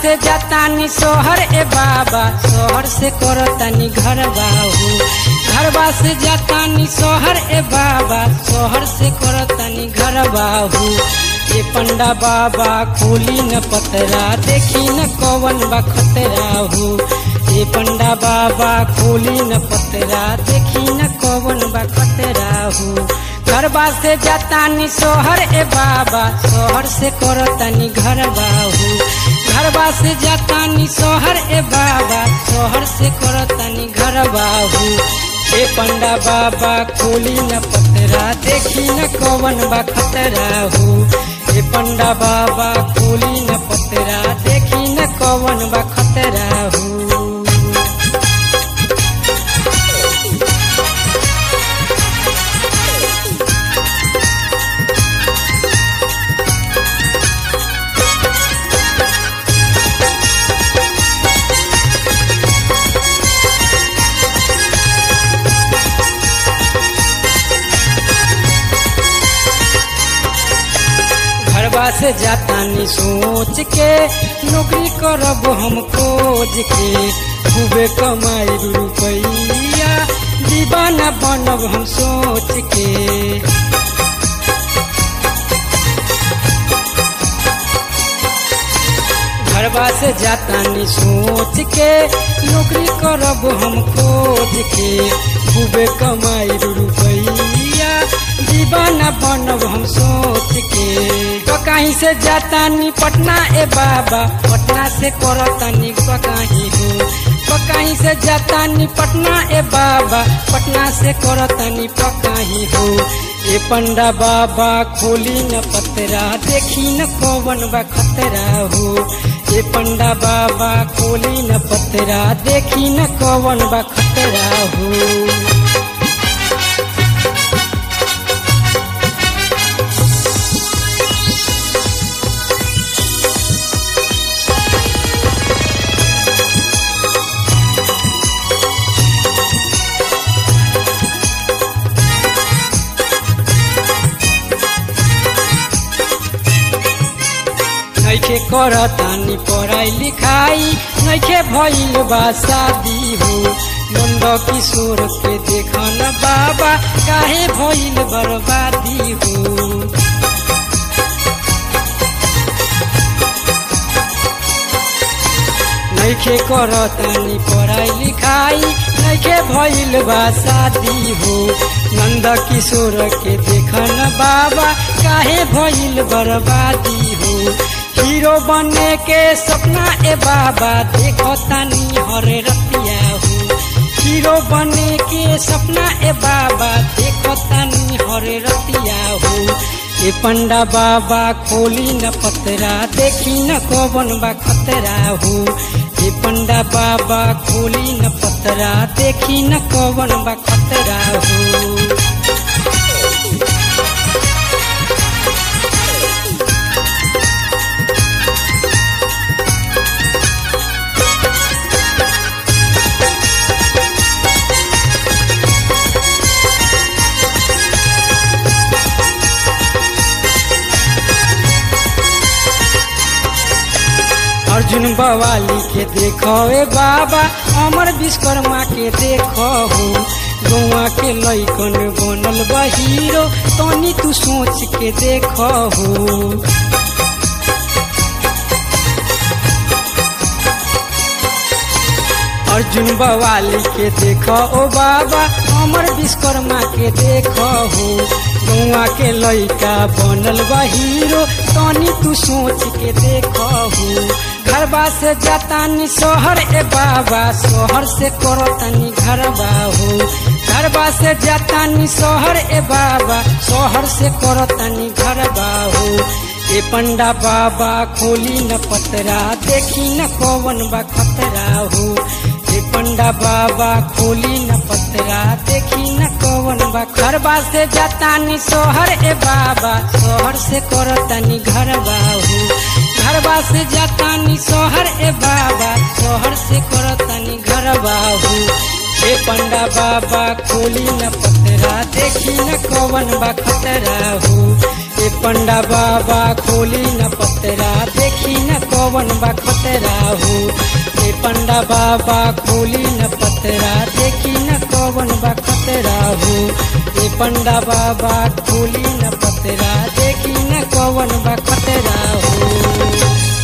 से जातानी सोहर ए बाबा, सोहर से करतानी घर बाहू। घरबा से जातानी सोहर ए बाबा, सोहर से करतानी घर बाहू। ये पंडा बाबा खोली न पतरा, देखी न कौन बा खतरा हो। ये पंडा बाबा खोली न पतरा, देखी न कौन बा खतरा हो। घरबा से जातानी सोहर ए बाबा, सोहर से करतानी घर बाहू। घरबा से जातानी सोहर ए बाबा, सोहर से करतानी घर बाहू। ए पंडा बाबा खोली न पतरा, देखी न कौन बा खतरा हो। ए पंडा बाबा खोली न पतरा, देखी न कौन बा खतरा हो। घरबा से जातानी सोच के, नौकरी करब हम खोज के। खूबे कमाई रुपैया, दीवाना बनब हम सोच के। घरबा से जातानी सोच के, नौकरी करब हम खोज के। खूबे कमाई रुपैया, दीवाना बनब हम सोच के। तो कहीं से जातानी पटना ए बाबा, पटना से करतानी कहीं हो। तो कहीं से जातानी पटना ए बाबा, पटना से करतानी कहीं हो। ये पंडा बाबा खोली न पतरा, देखी न कौन बा खतरा हो। ये पंडा बाबा खोली न पतरा, देखी न कौन बा खतरा हो। नइखे करतानी पढ़ाई लिखाई, नइखे भइल बा शादी हो। नंद किशोर के देखन बाबा, काहे भइल बर्बादी हो। नइखे करतानी पढ़ाई लिखाई, नइखे भइल बा शादी हो। नंद किशोर के देखन बाबा, काहे भइल बर्बादी हो। हीरो बने के सपना ए बाबा, देखो तानी हरे रतिया हो। हीरो बने के सपना ए बाबा, देखो तानी हरे रतिया हो। ये पंडा बाबा खोली न पतरा, देखी न कौन बा खतरा हो। ये पंडा बाबा खोली न पतरा, देखी न कौन बा खतरा हो। अर्जुन बवाली के देखो ए बाबा, अमर विश्वकर्मा के देखो हो। गौआ के लइकन बनल बा हीरो, तनी तू सोच के देखो हो। अर्जुन बवाली के देखो ओ बाबा, अमर विश्वकर्मा के देखो हो। गौआ के लइका बनल बा हीरो, तनी तू सोच के देखो हो। घरबा से जातानी सोहर ए बाबा, सोहर से करतानी घर बाहू। घरबा से जातानी सोहर ए बाबा, सोहर से करतानी घर बाहू। ए पंडा बाबा खोली न पतरा, देखी न कौन बा खतरा हो। ए पंडा बाबा खोली न पतरा, देखी न कौन बा। घरबा से जातानी सोहर ए बाबा, सोहर से करतानी घर बाहू। घरबा से जातानी सोहर ए बाबा, सोहर से करतानी घर बाहू। ए पंडा बाबा खोली न पतरा, देखी न कौन बा खतरा हो। ए पंडा बाबा खोली न पतरा, देखी न कौन कवन बा खतरा हो। ए पंडा बाबा खोली न पतरा देखी न कवन बा खतरा हो। ए पंडा बाबा खोली न पतरा देखी न कवन बा खतरा हो।